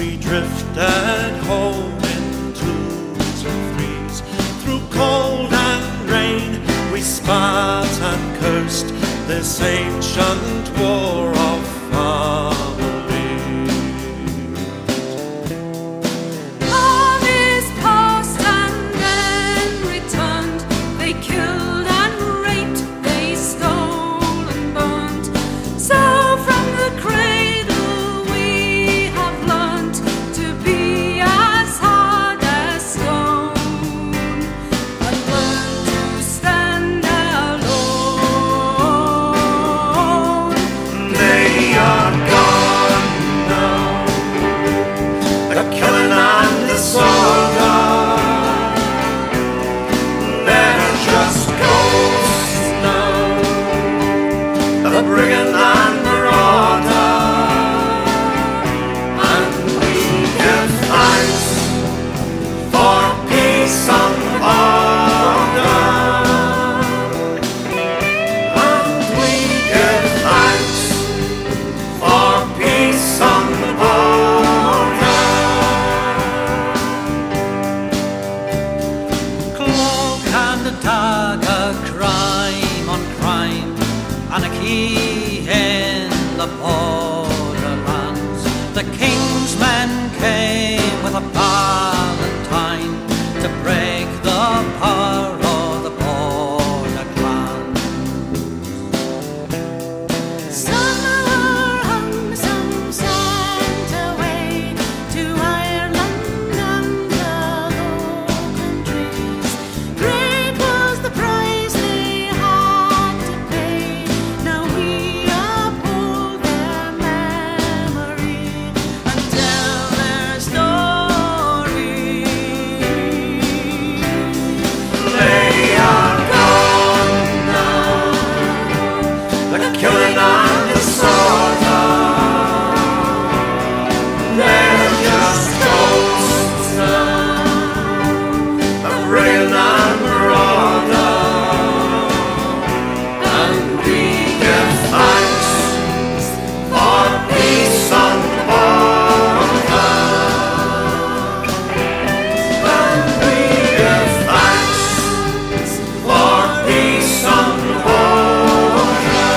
we drifted home in twos and threes. Through cold and rain we spat and cursed this ancient war of families. All is past and then returned. They killed and raped, they stole and burned. So from the cradle we have learned to be as hard as stone, and learn to stand alone. They are gone now, the killing and disorder. They're just ghosts now, the brigand and marauder. And we give thanks for peace and order. And we give thanks for peace and order. Cloak and dagger, crime on crime, anarchy in the borderlands. The king's men came with a valentine to break the power of the border clans. Some were hung, some sent away to Ireland and the Low Countries. Great was the price they had to pay. Now we uphold their memory and tell their story. They are gone now, the killing and disorder. They're just ghosts now, the brigand and marauder. And we give thanks for peace and order. And we give thanks for peace and order.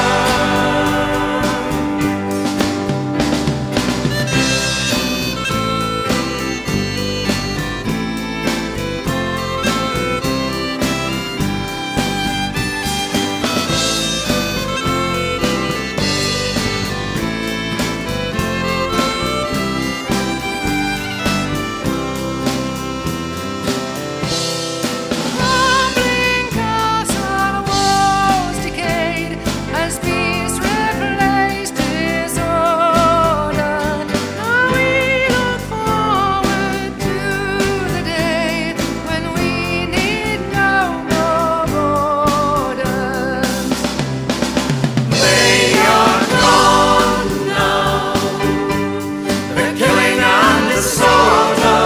Crumbling castle walls decayed as peace replaced disorder. Now we look forward to the day when we need no more borders. They are gone now, the killing and disorder.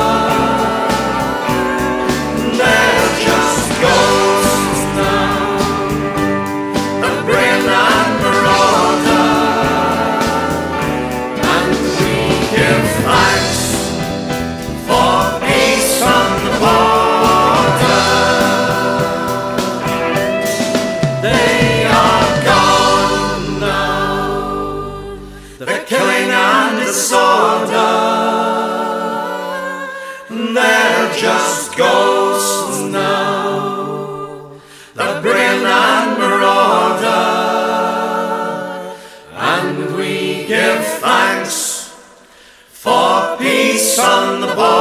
They're just ghosts now, the brigand and marauder. And we give thanks for peace and order. They are gone now, the killing and disorder. They're just ghosts now, the brigand and marauder. And we give thanks for peace on the border.